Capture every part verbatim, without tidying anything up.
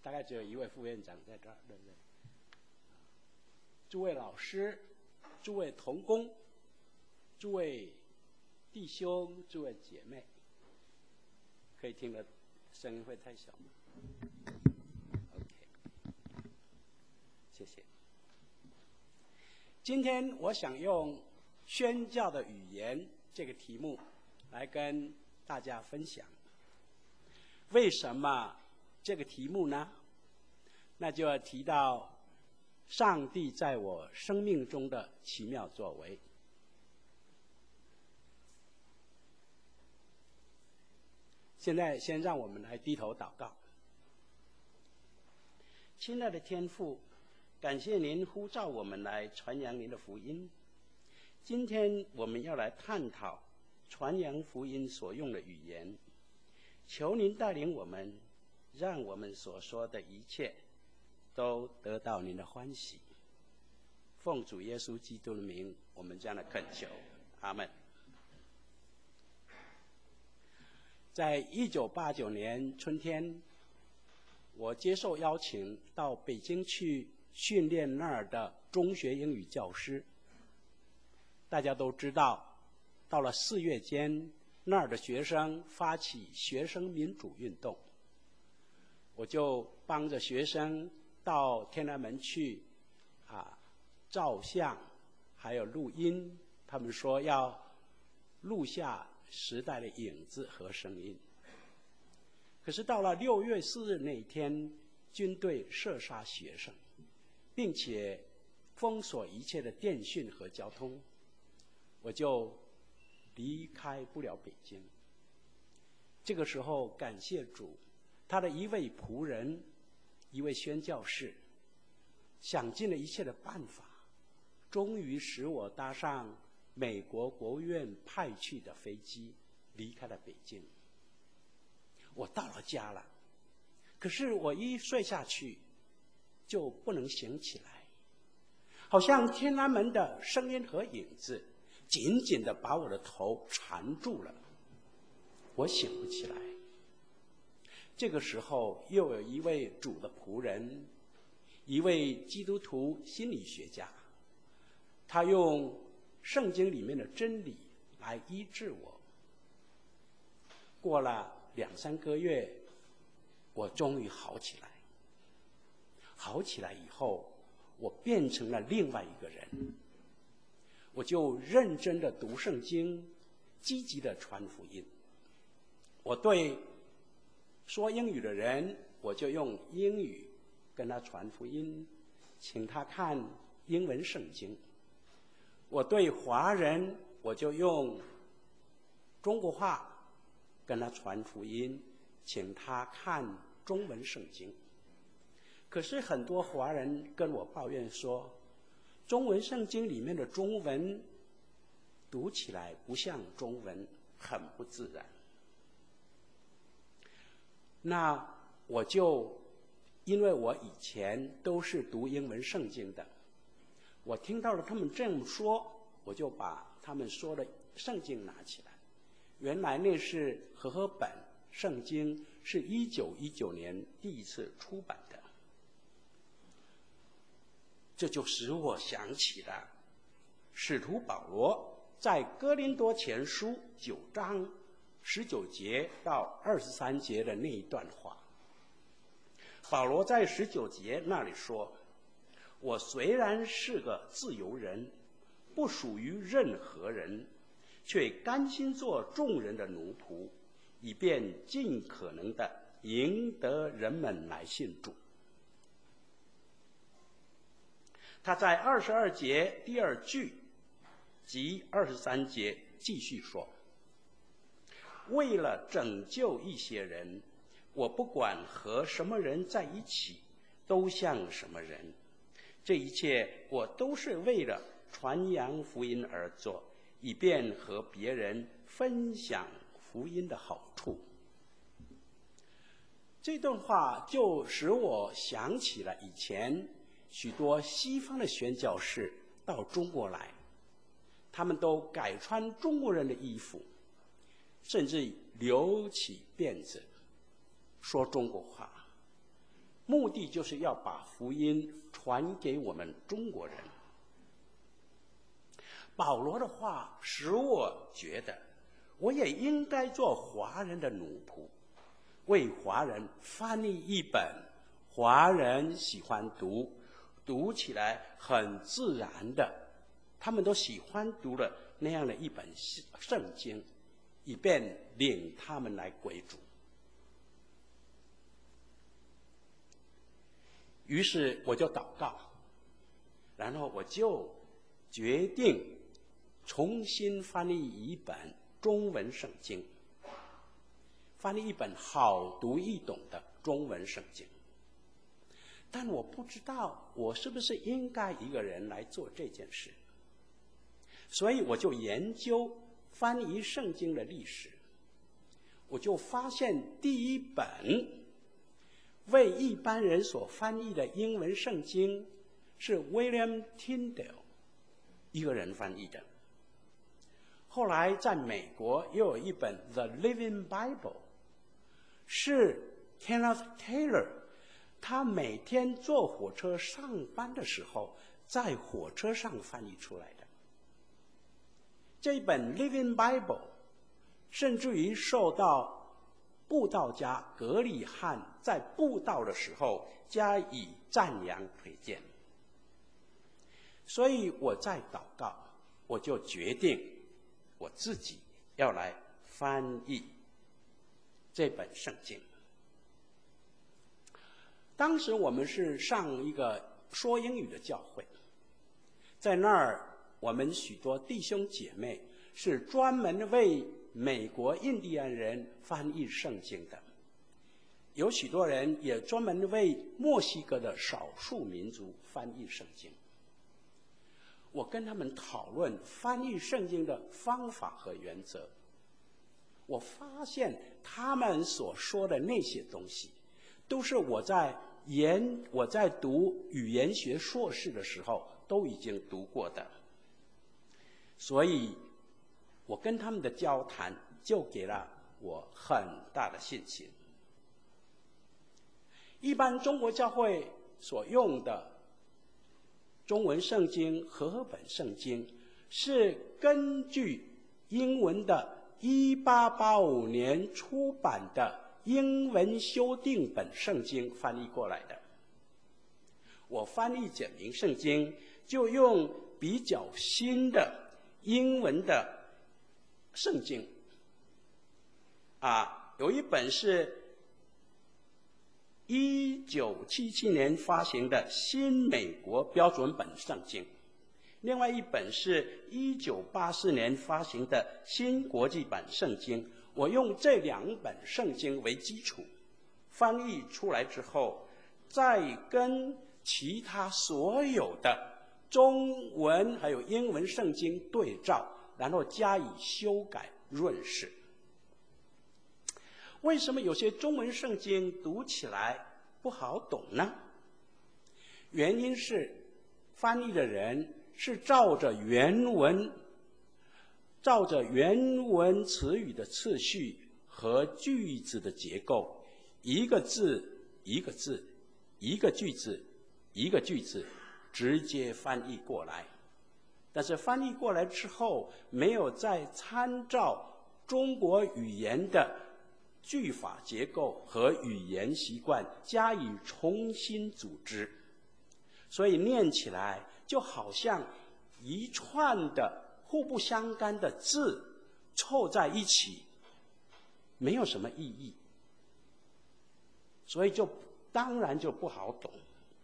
大概只有一位副院长在这儿，对不对？诸位老师，诸位同工，诸位弟兄，诸位姐妹，可以听得声音会太小吗 ？OK， 谢谢。今天我想用宣教的语言这个题目来跟大家分享。为什么这个题目呢？那就要提到上帝在我生命中的奇妙作为。现在先让我们来低头祷告。亲爱的天父，感谢您呼召我们来传扬您的福音。今天我们要来探讨传扬福音所用的语言，求您带领我们，让我们所说的一切都得到您的欢喜。奉主耶稣基督的名，我们这样的恳求，阿们。在一九八九年春天，我接受邀请到北京去训练那儿的中学英语教师。大家都知道，到了四月间，那儿的学生发起学生民主运动，我就帮着学生到天安门去啊照相，还有录音。他们说要录下时代的影子和声音。可是到了六月四日那一天，军队射杀学生，并且封锁一切的电讯和交通，我就离开不了北京。这个时候，感谢主，他的一位仆人，一位宣教士，想尽了一切的办法，终于使我搭上美国国务院派去的飞机，离开了北京。我到了家了，可是我一睡下去就不能醒起来，好像天安门的声音和影子紧紧地把我的头缠住了，我醒不起来。这个时候，又有一位主的仆人，一位基督徒心理学家，他用圣经里面的真理来医治我。过了两三个月，我终于好起来。好起来以后，我变成了另外一个人。我就认真地读圣经，积极地传福音。我对说英语的人，我就用英语跟他传福音，请他看英文圣经。我对华人，我就用中国话跟他传福音，请他看中文圣经。可是很多华人跟我抱怨说，中文圣经里面的中文读起来不像中文，很不自然。那我就因为我以前都是读英文圣经的，我听到了他们这么说，我就把他们说的圣经拿起来。原来那是和合本圣经，是一九一九年第一次出版的。这就使我想起了使徒保罗在哥林多前书九章十九节到二十三节的那一段话。保罗在十九节那里说，我虽然是个自由人，不属于任何人，却甘心做众人的奴仆，以便尽可能的赢得人们来信主。他在二十二节第二句及二十三节继续说，为了拯救一些人，我不管和什么人在一起，都像什么人。这一切我都是为了传扬福音而做，以便和别人分享福音的好处。这段话就使我想起了以前许多西方的宣教士到中国来，他们都改穿中国人的衣服，甚至留起辫子，说中国话。 目的就是要把福音传给我们中国人。保罗的话使我觉得，我也应该做华人的奴仆，为华人翻译一本华人喜欢读、读起来很自然的，他们都喜欢读的那样的一本圣经，以便领他们来归主。于是我就祷告，然后我就决定重新翻译一本中文圣经，翻译一本好读易懂的中文圣经。但我不知道我是不是应该一个人来做这件事，所以我就研究翻译圣经的历史。我就发现第一本为一般人所翻译的英文圣经是 William Tyndale 一个人翻译的。后来在美国又有一本 The Living Bible， 是 Kenneth Taylor， 他每天坐火车上班的时候在火车上翻译出来的。这本 Living Bible 甚至于受到布道家格里汉在布道的时候加以赞扬推荐。所以我在祷告，我就决定我自己要来翻译这本圣经。当时我们是上一个说英语的教会，在那儿我们许多弟兄姐妹是专门为美国印第安人翻译圣经的，有许多人也专门为墨西哥的少数民族翻译圣经。我跟他们讨论翻译圣经的方法和原则，我发现他们所说的那些东西都是我在研我在读语言学硕士的时候都已经读过的，所以我跟他们的交谈就给了我很大的信心。一般中国教会所用的中文圣经和合本圣经是根据英文的一八八五年出版的英文修订本圣经翻译过来的。我翻译简明圣经就用比较新的英文的圣经，啊，有一本是一九七七年发行的新美国标准本圣经，另外一本是一九八四年发行的新国际版圣经。我用这两本圣经为基础，翻译出来之后，再跟其他所有的中文还有英文圣经对照，然后加以修改润饰。为什么有些中文圣经读起来不好懂呢？原因是翻译的人是照着原文照着原文词语的次序和句子的结构，一个字一个字，一个句子一个句子直接翻译过来。但是翻译过来之后，没有再参照中国语言的句法结构和语言习惯加以重新组织，所以念起来就好像一串的互不相干的字凑在一起，没有什么意义，所以就当然就不好懂。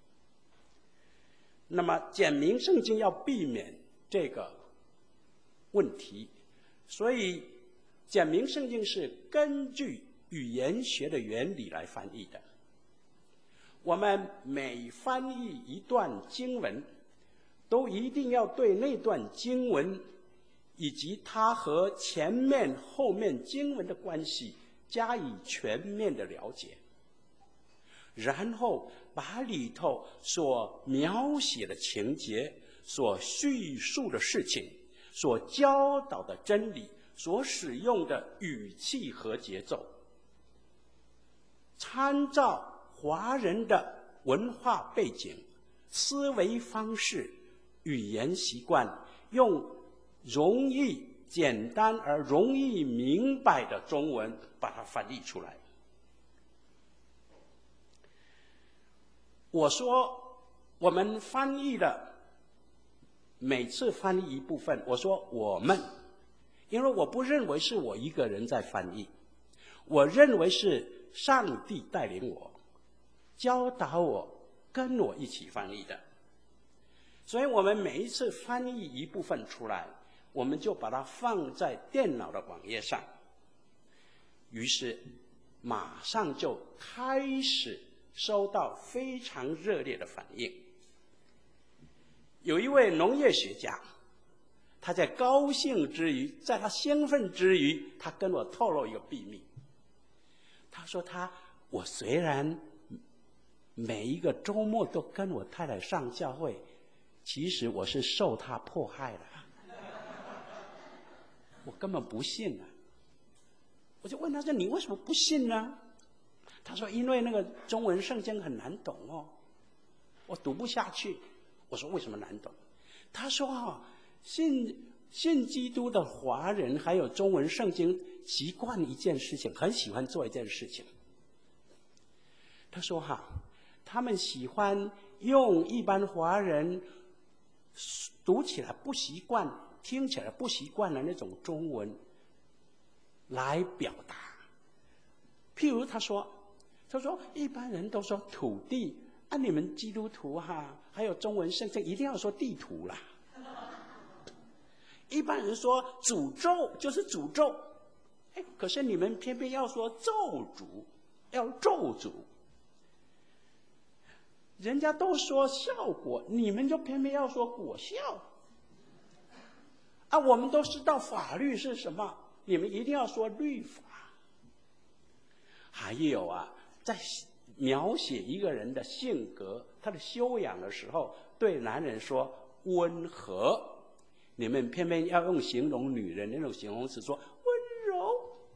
那么简明圣经要避免这个问题，所以简明圣经是根据语言学的原理来翻译的。我们每翻译一段经文，都一定要对那段经文以及它和前面后面经文的关系加以全面的了解，然后把里头所描写的情节、所叙述的事情、所教导的真理、所使用的语气和节奏，参照华人的文化背景、思维方式、语言习惯，用容易、简单而容易明白的中文把它翻译出来。我说，我们翻译的每次翻译一部分，我说我们，因为我不认为是我一个人在翻译，我认为是上帝带领我、教导我、跟我一起翻译的。所以我们每一次翻译一部分出来，我们就把它放在电脑的网页上，于是马上就开始收到非常热烈的反应。有一位农业学家，他在高兴之余，在他兴奋之余，他跟我透露一个秘密。他说他，我虽然每一个周末都跟我太太上教会，其实我是受他迫害的，我根本不信啊。我就问他说，你为什么不信呢？他说因为那个中文圣经很难懂哦，我读不下去。我说为什么难懂？他说哦，信信基督的华人还有中文圣经习惯一件事情，很喜欢做一件事情。他说哈，他们喜欢用一般华人读起来不习惯、听起来不习惯的那种中文来表达。譬如他说，他说一般人都说土地，啊你们基督徒哈，还有中文圣经一定要说地图啦。一般人说诅咒就是诅咒，哎，可是你们偏偏要说咒诅，要咒诅。人家都说效果，你们就偏偏要说果效。啊，我们都知道法律是什么，你们一定要说律法。还有啊，在描写一个人的性格、他的修养的时候，对男人说温和，你们偏偏要用形容女人那种形容词说温柔。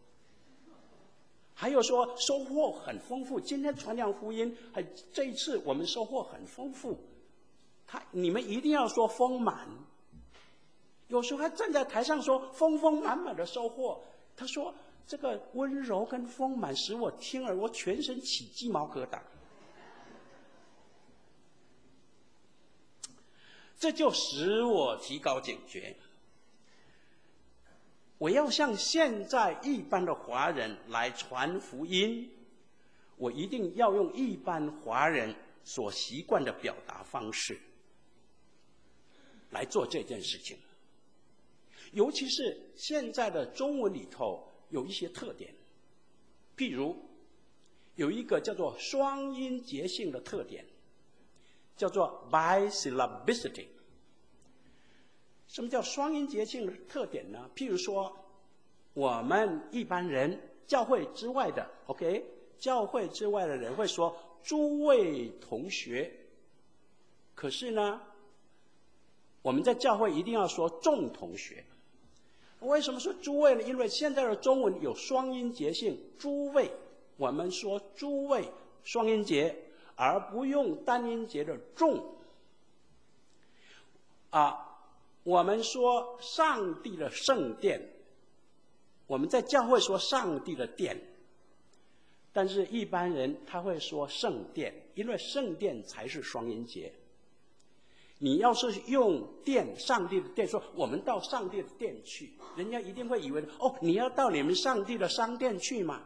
还有说收获很丰富，今天传讲福音，还这一次我们收获很丰富，他你们一定要说丰满。有时候还站在台上说丰丰满满的收获，他说这个温柔跟丰满使我听了我全身起鸡毛疙瘩。这就使我提高警觉，我要像现在一般的华人来传福音，我一定要用一般华人所习惯的表达方式来做这件事情。尤其是现在的中文里头有一些特点，譬如有一个叫做双音节性的特点，叫做 bisyllabicity。 什么叫双音节性的特点呢？譬如说我们一般人教会之外的 OK 教会之外的人会说诸位同学，可是呢我们在教会一定要说众同学。为什么说诸位呢？因为现在的中文有双音节性，诸位，我们说诸位双音节，而不用单音节的众。啊，我们说上帝的圣殿，我们在教会说上帝的殿，但是一般人他会说圣殿，因为圣殿才是双音节。你要是用殿，上帝的殿，说我们到上帝的殿去，人家一定会以为哦，你要到你们上帝的商店去嘛。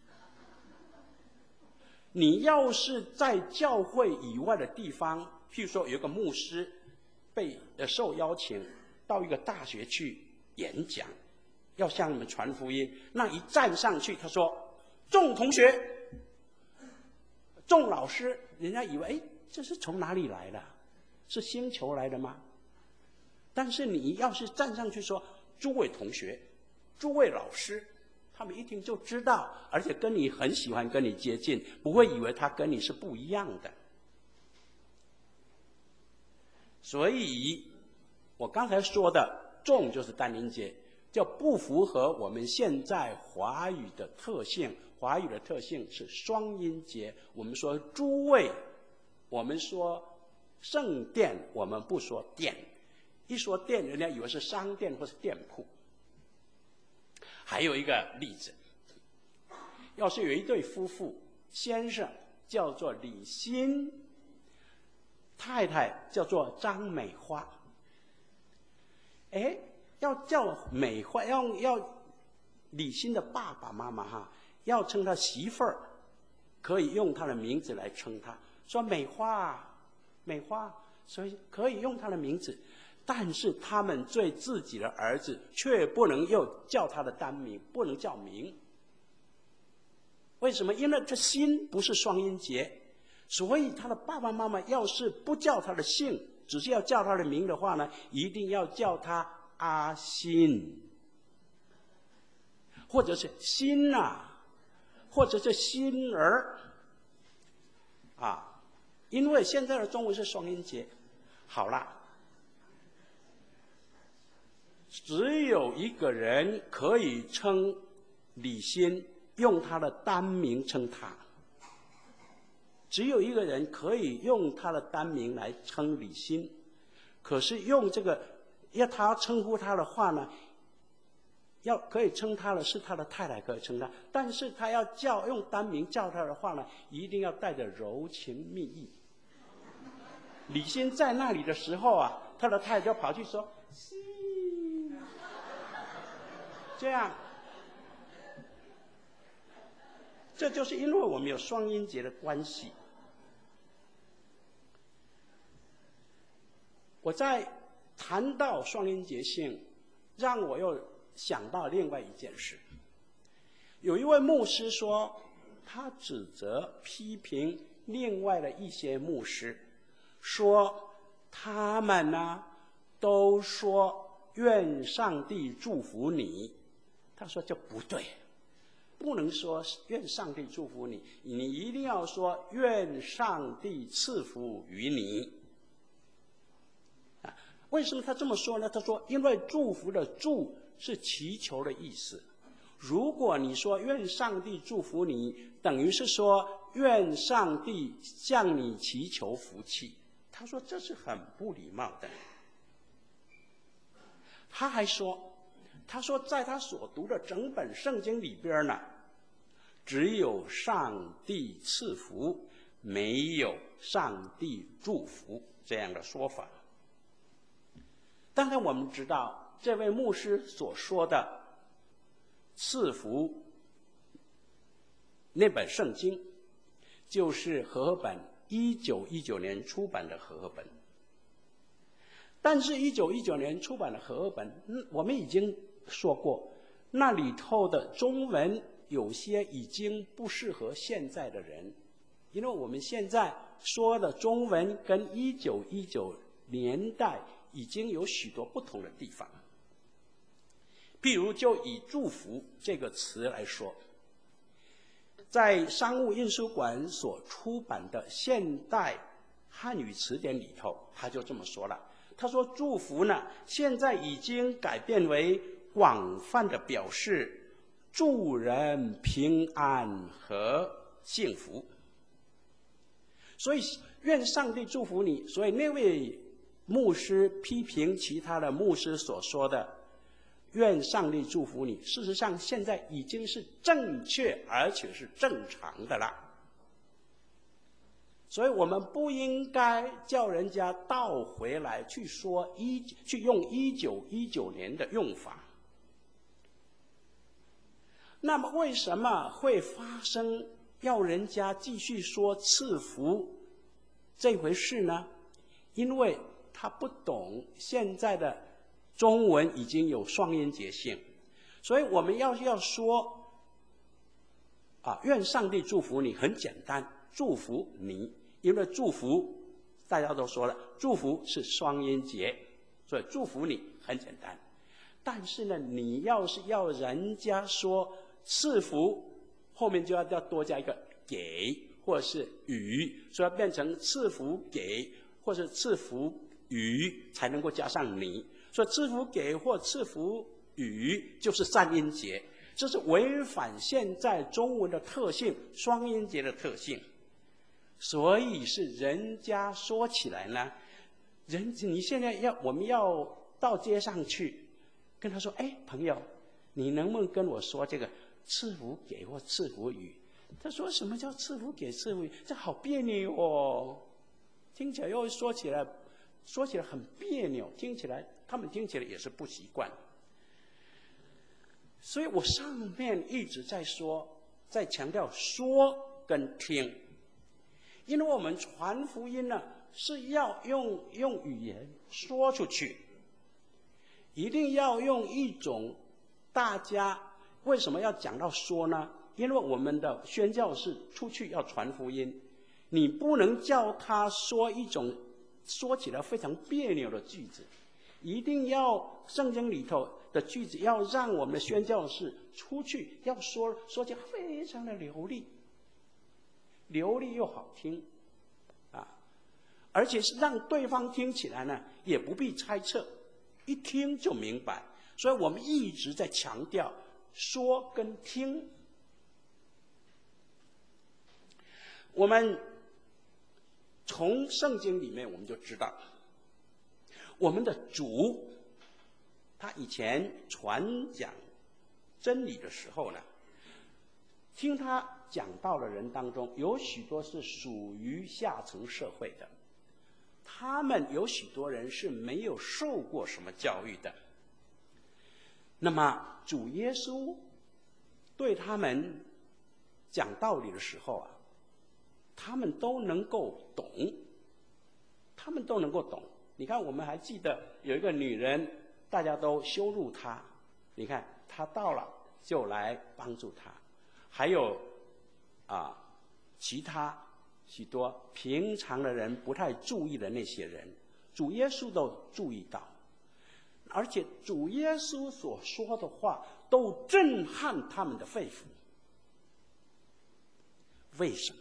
你要是在教会以外的地方，譬如说有一个牧师被呃受邀请到一个大学去演讲，要向你们传福音，那一站上去，他说众同学、众老师，人家以为哎，这是从哪里来的？是星球来的吗？但是你要是站上去说诸位同学、诸位老师，他们一听就知道，而且跟你很喜欢跟你接近，不会以为他跟你是不一样的。所以我刚才说的众就是单音节， 就不符合我们现在华语的特性。华语的特性是双音节，我们说诸位，我们说圣殿，我们不说殿。一说店，人家以为是商店或是店铺。还有一个例子，要是有一对夫妇，先生叫做李新，太太叫做张美花。哎，要叫美花，要要李新的爸爸妈妈哈，要称他媳妇儿，可以用他的名字来称他，说美花，美花，所以可以用他的名字。但是他们对自己的儿子却不能又叫他的单名，不能叫名。为什么？因为这新不是双音节，所以他的爸爸妈妈要是不叫他的姓，只是要叫他的名的话呢，一定要叫他阿新，或者是新啊，或者是新儿啊，因为现在的中文是双音节。好了。只有一个人可以称李新，用他的单名称他。只有一个人可以用他的单名来称李新，可是用这个要他称呼他的话呢，要可以称他的是他的太太可以称他，但是他要叫用单名叫他的话呢，一定要带着柔情蜜意。李新在那里的时候啊，他的太太就跑去说。这样，这就是因为我们有双音节的关系。我在谈到双音节性，让我又想到另外一件事。有一位牧师说，他指责批评另外的一些牧师，说他们呢都说愿上帝祝福你。他说这不对，不能说愿上帝祝福你，你一定要说愿上帝赐福于你。啊，为什么他这么说呢？他说，因为祝福的祝是祈求的意思。如果你说愿上帝祝福你，等于是说愿上帝向你祈求福气。他说这是很不礼貌的。他还说。他说，在他所读的整本圣经里边呢，只有上帝赐福，没有上帝祝福这样的说法。当然，我们知道这位牧师所说的赐福那本圣经，就是和合本一九一九年出版的和合本。但是，一九一九年出版的和合本，嗯，我们已经说过，那里头的中文有些已经不适合现在的人，因为我们现在说的中文跟一九一九年代已经有许多不同的地方。譬如就以祝福这个词来说，在商务印书馆所出版的现代汉语词典里头，他就这么说了，他说祝福呢，现在已经改变为广泛的表示祝人平安和幸福。所以愿上帝祝福你，所以那位牧师批评其他的牧师所说的愿上帝祝福你，事实上现在已经是正确而且是正常的了。所以我们不应该叫人家倒回来去说一去用一九一九年的用法。那么为什么会发生要人家继续说赐福这回事呢？因为他不懂现在的中文已经有双音节性，所以我们要要说啊，愿上帝祝福你，很简单，祝福你，因为祝福大家都说了，祝福是双音节，所以祝福你很简单。但是呢，你要是要人家说赐福，后面就要要多加一个给或者是与，所以要变成赐福给或是赐福与才能够加上你。所以赐福给或赐福语就是三音节，这是违反现在中文的特性，双音节的特性。所以是人家说起来呢，人你现在要我们要到街上去跟他说，哎，朋友，你能不能跟我说这个赐福给或赐福语？他说什么叫赐福给赐福语？这好别扭哦，听起来又说起来说起来很别扭，听起来他们听起来也是不习惯。所以我上面一直在说，在强调说跟听，因为我们传福音呢是要用用语言说出去，一定要用一种大家为什么要讲到说呢？因为我们的宣教士出去要传福音，你不能叫他说一种说起来非常别扭的句子，一定要圣经里头的句子要让我们的宣教士出去要说说起来非常的流利，流利又好听啊，而且是让对方听起来呢也不必猜测，一听就明白。所以我们一直在强调说跟听。我们从圣经里面我们就知道，我们的主他以前传讲真理的时候呢，听他讲道的人当中有许多是属于下层社会的，他们有许多人是没有受过什么教育的。那么主耶稣对他们讲道理的时候啊，他们都能够懂，他们都能够懂。你看，我们还记得有一个女人，大家都羞辱她，你看她到了就来帮助她。还有啊，其他许多平常的人不太注意的那些人，主耶稣都注意到，而且主耶稣所说的话都震撼他们的肺腑。为什么？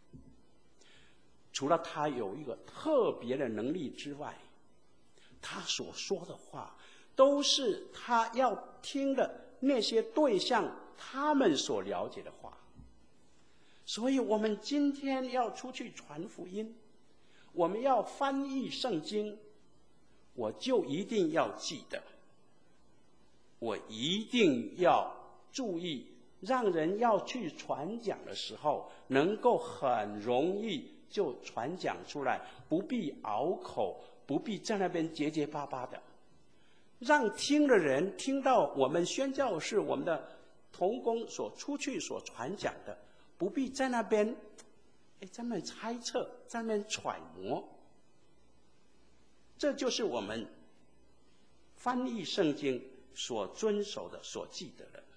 除了他有一个特别的能力之外，他所说的话都是他要听的那些对象他们所了解的话。所以我们今天要出去传福音，我们要翻译圣经，我就一定要记得，我一定要注意，让人要去传讲的时候能够很容易就传讲出来，不必拗口，不必在那边结结巴巴的，让听的人听到我们宣教士我们的同工所出去所传讲的，不必在那边哎，在那边猜测，在那边揣摩。这就是我们翻译圣经所遵守的，所记得的。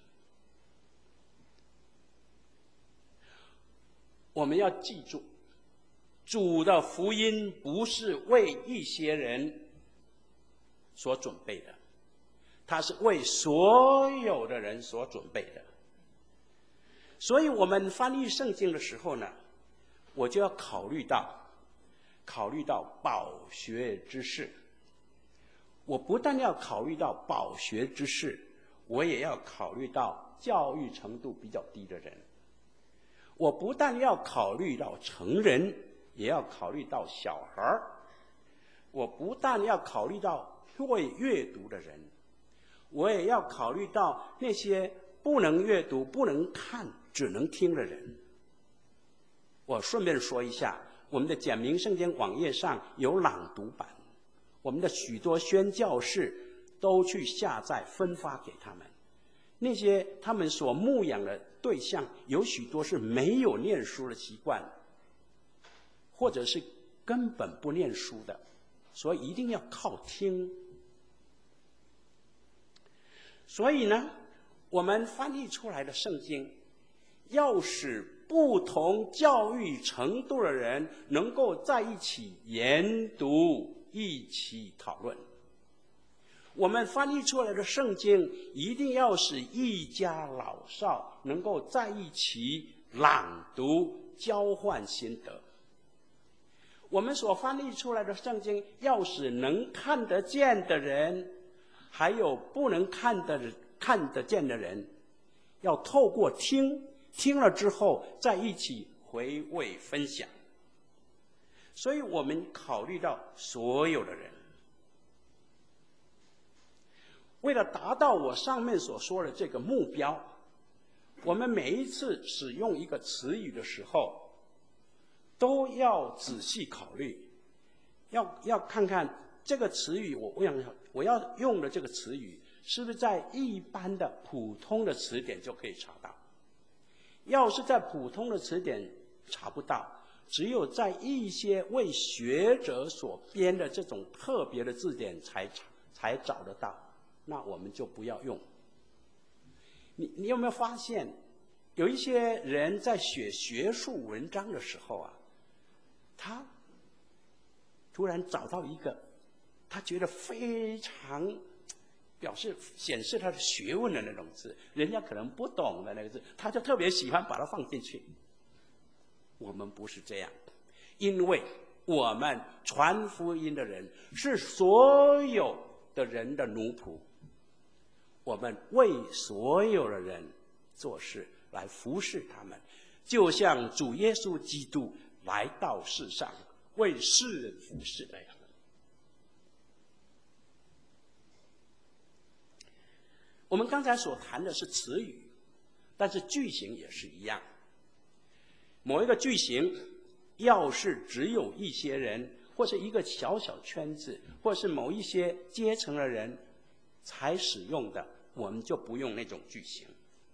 我们要记住，主的福音不是为一些人所准备的，它是为所有的人所准备的。所以我们翻译圣经的时候呢，我就要考虑到考虑到饱学之士。我不但要考虑到饱学之士，我也要考虑到教育程度比较低的人。我不但要考虑到成人，也要考虑到小孩儿。我不但要考虑到会阅读的人，我也要考虑到那些不能阅读、不能看、只能听的人。我顺便说一下，我们的简明圣经网页上有朗读版，我们的许多宣教士都去下载分发给他们。那些他们所牧养的对象有许多是没有念书的习惯，或者是根本不念书的，所以一定要靠听。所以呢，我们翻译出来的圣经要使不同教育程度的人能够在一起研读，一起讨论。我们翻译出来的圣经一定要使一家老少能够在一起朗读，交换心得。我们所翻译出来的圣经要使能看得见的人还有不能看得看得见的人，要透过听，听了之后再一起回味分享。所以我们考虑到所有的人，为了达到我上面所说的这个目标，我们每一次使用一个词语的时候，都要仔细考虑，要要看看这个词语我要我要用的这个词语是不是在一般的普通的词典就可以查到。要是在普通的词典查不到，只有在一些为学者所编的这种特别的字典才才找得到，那我们就不要用。你你有没有发现，有一些人在写学术文章的时候啊，他突然找到一个他觉得非常表示显示他的学问的那种字，人家可能不懂的那个字，他就特别喜欢把它放进去。我们不是这样，因为我们传福音的人是所有的人的奴仆，我们为所有的人做事，来服侍他们，就像主耶稣基督来到世上为世人服侍那样。我们刚才所谈的是词语，但是句型也是一样。某一个句型要是只有一些人，或是一个小小圈子，或是某一些阶层的人才使用的，我们就不用那种句型。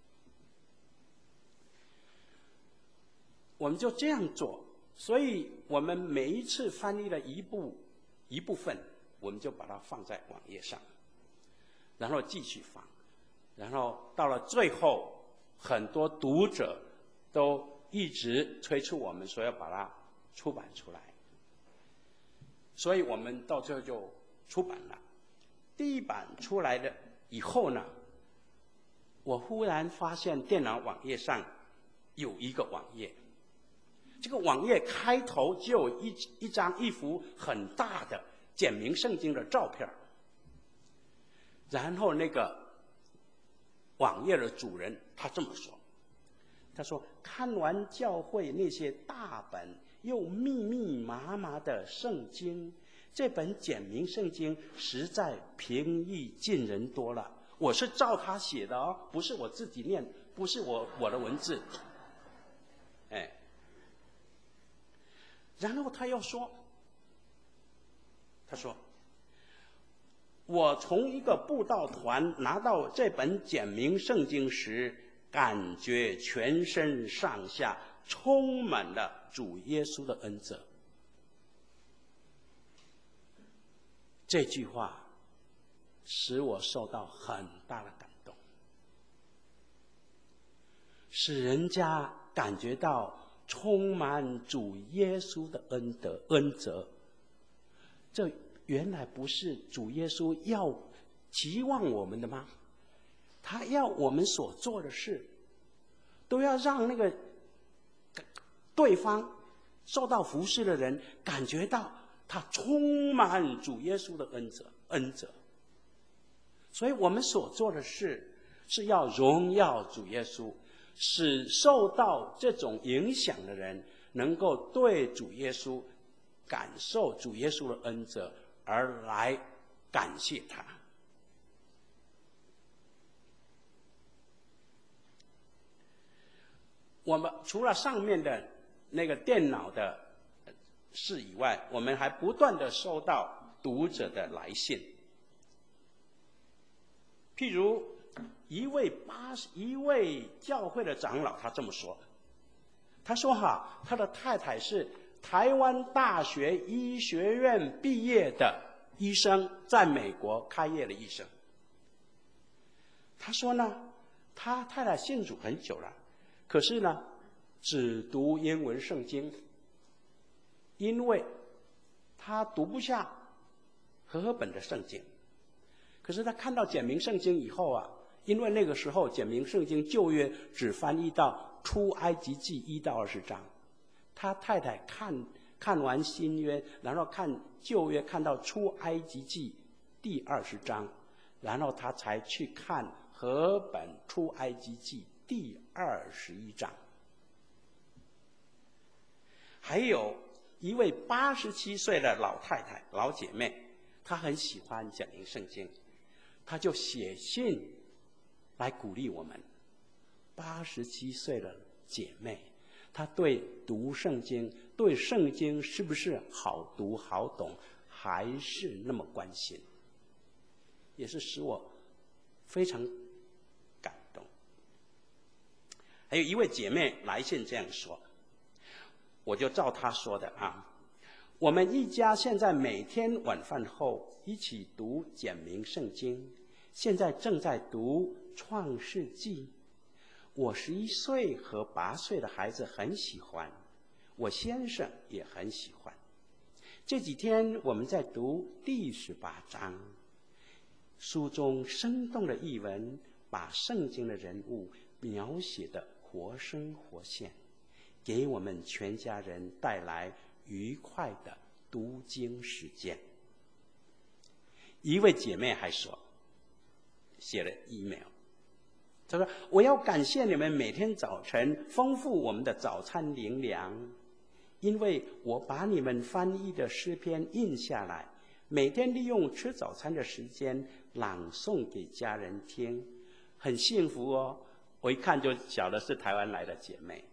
我们就这样做，所以我们每一次翻译的一部一部分，我们就把它放在网页上，然后继续放，然后到了最后，很多读者都一直催促我们说要把它出版出来，所以我们到最后就出版了。第一版出来的以后呢，我忽然发现电脑网页上有一个网页，这个网页开头就有一一张一幅很大的简明圣经的照片，然后那个网页的主人他这么说，他说看完教会那些大本又密密麻麻的圣经，这本简明圣经实在平易近人多了。我是照他写的哦，不是我自己念，不是我我的文字。哎，然后他又说，他说我从一个布道团拿到这本简明圣经时，感觉全身上下充满了主耶稣的恩泽。这句话使我受到很大的感动，使人家感觉到充满主耶稣的恩德恩泽。这原来不是主耶稣要期望我们的吗？他要我们所做的事，都要让那个对方受到服侍的人感觉到他充满主耶稣的恩泽恩泽。所以我们所做的事是要荣耀主耶稣，使受到这种影响的人能够对主耶稣感受主耶稣的恩泽，而来感谢他。我们除了上面的那个电脑的事以外，我们还不断的收到读者的来信。譬如一位八十一位教会的长老，他这么说，他说哈，他的太太是台湾大学医学院毕业的医生，在美国开业的医生。他说呢，他太太信主很久了，可是呢，只读英文圣经，因为他读不下和合本的圣经。可是他看到简明圣经以后啊，因为那个时候简明圣经旧约只翻译到出埃及记一到二十章，他太太看看完新约，然后看旧约，看到出埃及记第二十章， 然后他才去看和本出埃及记第二十一章。还有一位八十七岁的老太太、老姐妹，她很喜欢简明圣经，她就写信来鼓励我们。八十七岁的姐妹，她对读圣经、对圣经是不是好读好懂，还是那么关心，也是使我非常感动。还有一位姐妹来信这样说，我就照她说的啊。我们一家现在每天晚饭后一起读简明圣经，现在正在读创世纪。我十一岁和八岁的孩子很喜欢，我先生也很喜欢。这几天我们在读第十八章，书中生动的译文把圣经的人物描写得活生活现，给我们全家人带来愉快的读经时间。一位姐妹还说，写了 email， 她说我要感谢你们每天早晨丰富我们的早餐灵粮，因为我把你们翻译的诗篇印下来，每天利用吃早餐的时间朗诵给家人听，很幸福哦。我一看就晓得是台湾来的姐妹。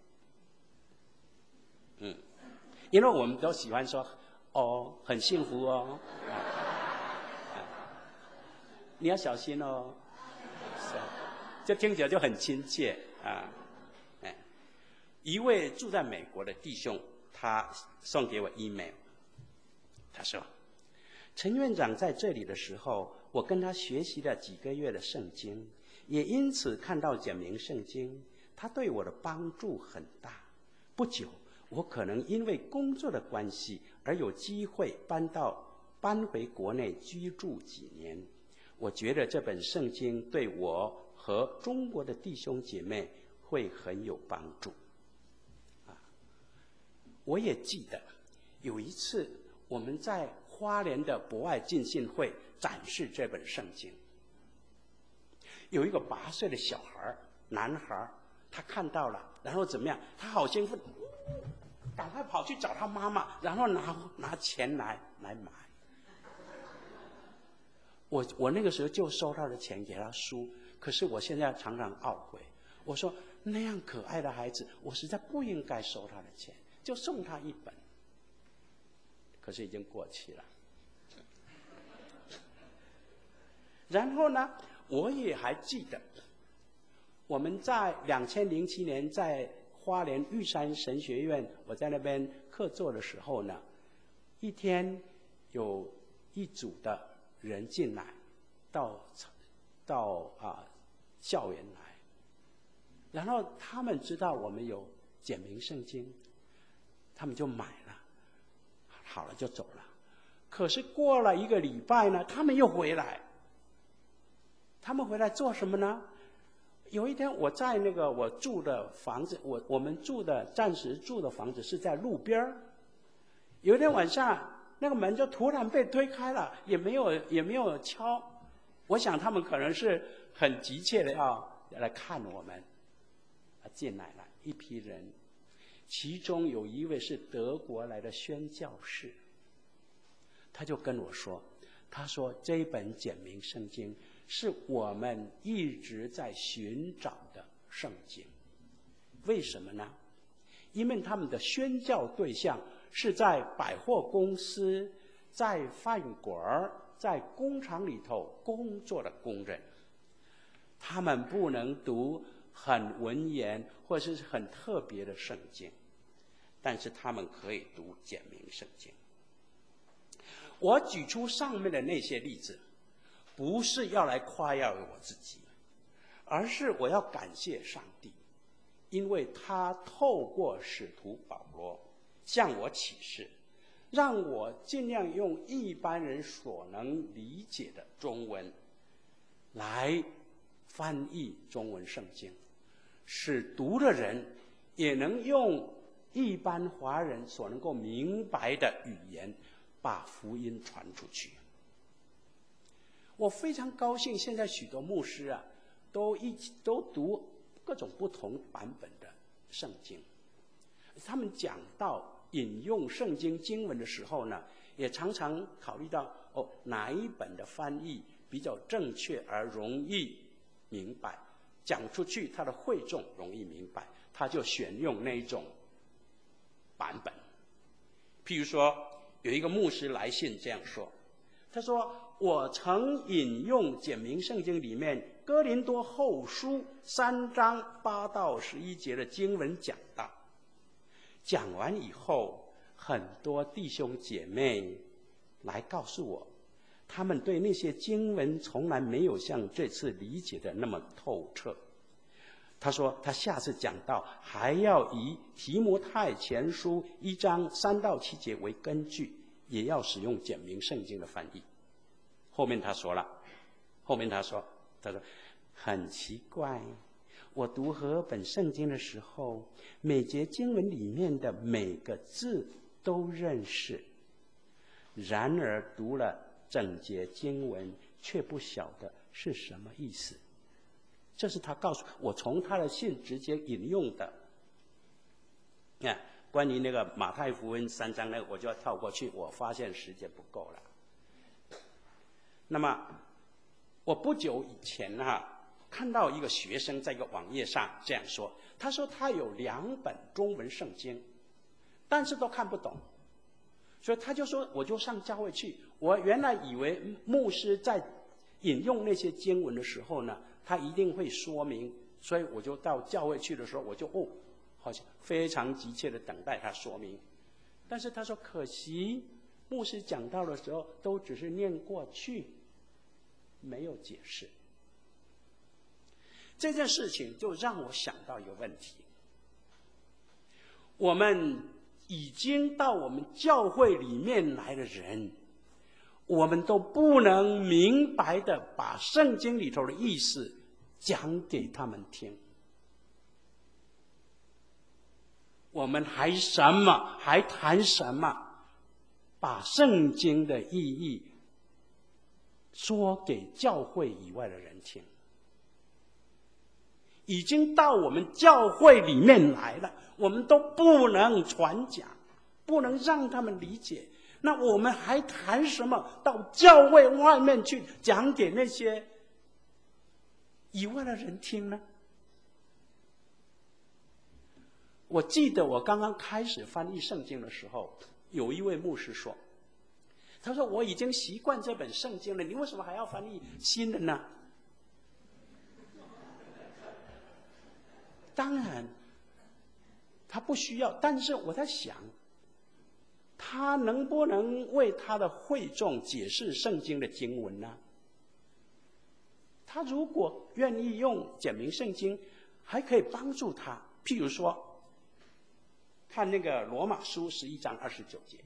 嗯，因为我们都喜欢说哦，很幸福哦，啊啊、你要小心哦，是啊，就听起来就很亲切啊。哎，一位住在美国的弟兄，他送给我 email， 他说，陈院长在这里的时候，我跟他学习了几个月的圣经，也因此看到简明圣经，他对我的帮助很大。不久我可能因为工作的关系而有机会搬到搬回国内居住几年。我觉得这本圣经对我和中国的弟兄姐妹会很有帮助。啊，我也记得有一次我们在花莲的博爱浸信会展示这本圣经，有一个八岁的小孩，男孩，他看到了，然后怎么样？他好兴奋，赶快跑去找他妈妈，然后拿拿钱来来买。我我那个时候就收他的钱给他书，可是我现在常常懊悔，我说那样可爱的孩子，我实在不应该收他的钱，就送他一本。可是已经过期了。然后呢，我也还记得，我们在两千零七年在花莲玉山神学院，我在那边客座的时候呢，一天有一组的人进来，到到啊校园来，然后他们知道我们有简明圣经，他们就买了，好了就走了。可是过了一个礼拜呢，他们又回来。他们回来做什么呢？有一天我在那个我住的房子，我我们住的暂时住的房子是在路边。有一天晚上，那个门就突然被推开了，也没有也没有敲。我想他们可能是很急切的要来看我们。啊，进来了一批人，其中有一位是德国来的宣教士，他就跟我说，他说这一本简明圣经是我们一直在寻找的圣经。为什么呢？因为他们的宣教对象是在百货公司、在饭馆、在工厂里头工作的工人，他们不能读很文言或者是很特别的圣经，但是他们可以读简明圣经。我举出上面的那些例子，不是要来夸耀我自己，而是我要感谢上帝，因为他透过使徒保罗向我启示，让我尽量用一般人所能理解的中文来翻译中文圣经，使读的人也能用一般华人所能够明白的语言把福音传出去。 我非常高兴，现在许多牧师啊，都一起都读各种不同版本的圣经。他们讲到引用圣经经文的时候呢，也常常考虑到哦，哪一本的翻译比较正确而容易明白，讲出去他的会众容易明白，他就选用那一种版本。譬如说，有一个牧师来信这样说，他说：“我曾引用简明圣经里面哥林多后书三章八到十一节的经文讲道，讲完以后，很多弟兄姐妹来告诉我，他们对那些经文从来没有像这次理解的那么透彻。”他说他下次讲到还要以提摩太前书一章三到七节为根据，也要使用简明圣经的翻译。后面他说了，后面他说他说很奇怪，我读和本圣经的时候，每节经文里面的每个字都认识，然而读了整节经文却不晓得是什么意思。这是他告诉我，从他的信直接引用的。看，关于那个马太福音三章那个，我就要跳过去，我发现时间不够了。那么，我不久以前啊，看到一个学生在一个网页上这样说，他说他有两本中文圣经，但是都看不懂，所以他就说，我就上教会去。我原来以为牧师在引用那些经文的时候呢，他一定会说明，所以我就到教会去的时候，我就哦，好像非常急切的等待他说明。但是他说，可惜牧师讲到的时候，都只是念过去，没有解释。这件事情就让我想到一个问题：我们已经到我们教会里面来的人，我们都不能明白的把圣经里头的意思讲给他们听，我们还什么还谈什么把圣经的意义说给教会以外的人听？已经到我们教会里面来了，我们都不能传讲，不能让他们理解，那我们还谈什么到教会外面去讲给那些以外的人听呢？我记得我刚刚开始翻译圣经的时候，有一位牧师说，他说我已经习惯这本圣经了，你为什么还要翻译新的呢？当然他不需要，但是我在想，他能不能为他的会众解释圣经的经文呢？他如果愿意用简明圣经，还可以帮助他。譬如说，看那个罗马书十一章二十九节，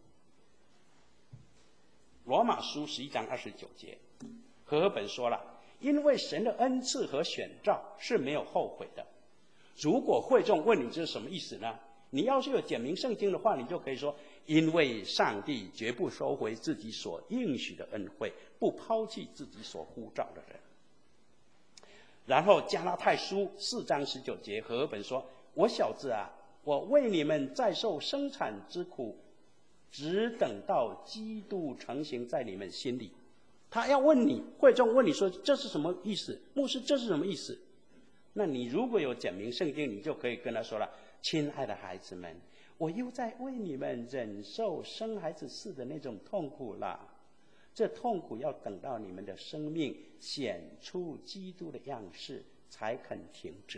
罗马书十一章二十九节，和合本说了，因为神的恩赐和选召是没有后悔的。如果会众问你这是什么意思呢？你要是有简明圣经的话，你就可以说，因为上帝绝不收回自己所应许的恩惠，不抛弃自己所呼召的人。然后加拉太书四章十九节，和合本说，我小子啊，我为你们再受生产之苦，只等到基督成形在你们心里。他要问你，会众问你说这是什么意思？牧师，这是什么意思？那你如果有简明圣经，你就可以跟他说了，亲爱的孩子们，我又在为你们忍受生孩子似的那种痛苦了，这痛苦要等到你们的生命显出基督的样式才肯停止。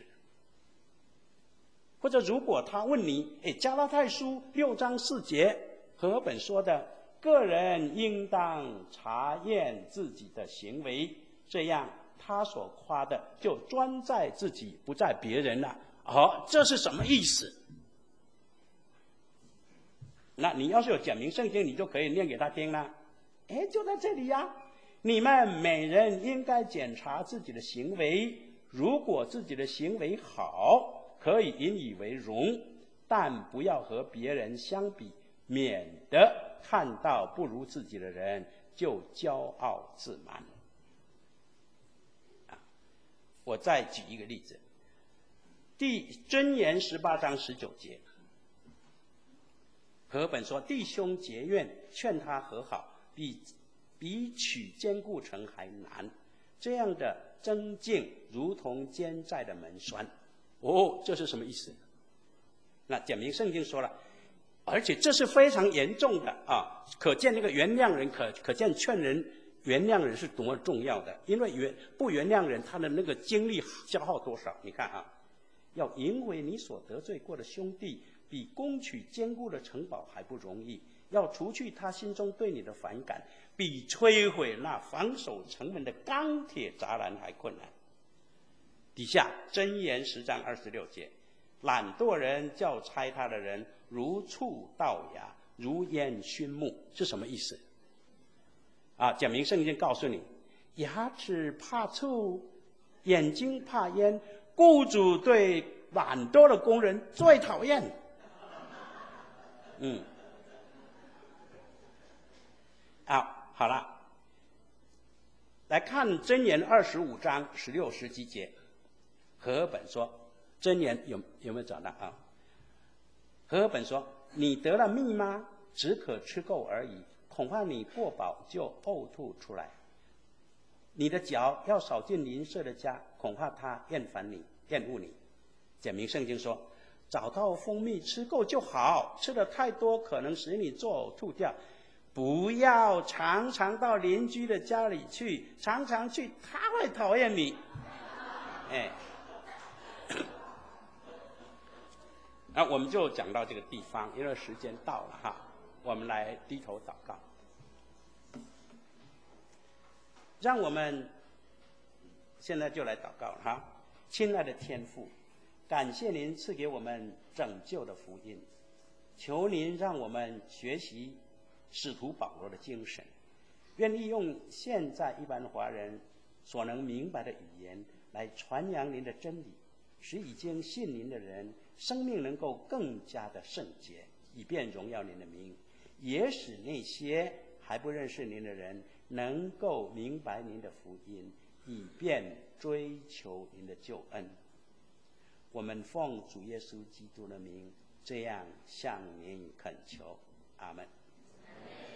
或者如果他问你，哎，加拉太书六章四节，和合本说的，个人应当查验自己的行为，这样他所夸的就专在自己，不在别人了。好，这是什么意思？那你要是有简明圣经，你就可以念给他听了。哎，就在这里呀、啊！你们每人应该检查自己的行为，如果自己的行为好，可以引以为荣，但不要和别人相比，免得看到不如自己的人就骄傲自满。 我再举一个例子，第箴言十八章十九节，和本说：“弟兄结怨，劝他和好，比比取坚固城还难。这样的争竞，如同坚寨的门栓。”哦，这是什么意思？那简明圣经说了，而且这是非常严重的啊！可见那个原谅人，可可见劝人原谅人是多么重要的。因为原不原谅人，他的那个精力消耗多少？你看啊，要赢回你所得罪过的兄弟，比攻取坚固的城堡还不容易；要除去他心中对你的反感，比摧毁那防守城门的钢铁栅栏还困难。底下箴言十章二十六节，懒惰人叫拆他的人如触稻芽，如烟熏木，是什么意思？啊，讲明圣经告诉你，牙齿怕醋，眼睛怕烟，雇主对懒惰的工人最讨厌。嗯，啊，好了，来看箴言二十五章十六十几节。和本说，箴言有有没有找到啊？和本说：“你得了蜜吗？只可吃够而已，恐怕你过饱就呕吐出来。你的脚要扫进邻舍的家，恐怕他厌烦你、厌恶你。”简明圣经说：“找到蜂蜜吃够就好，吃的太多可能使你作呕吐掉。不要常常到邻居的家里去，常常去，他会讨厌你。”哎。那我们就讲到这个地方，因为时间到了哈，我们来低头祷告。让我们现在就来祷告了哈，亲爱的天父，感谢您赐给我们拯救的福音，求您让我们学习使徒保罗的精神，愿意用现在一般华人所能明白的语言来传扬您的真理，使已经信您的人生命能够更加的圣洁，以便荣耀您的名，也使那些还不认识您的人能够明白您的福音，以便追求您的救恩。我们奉主耶稣基督的名这样向您恳求，阿们。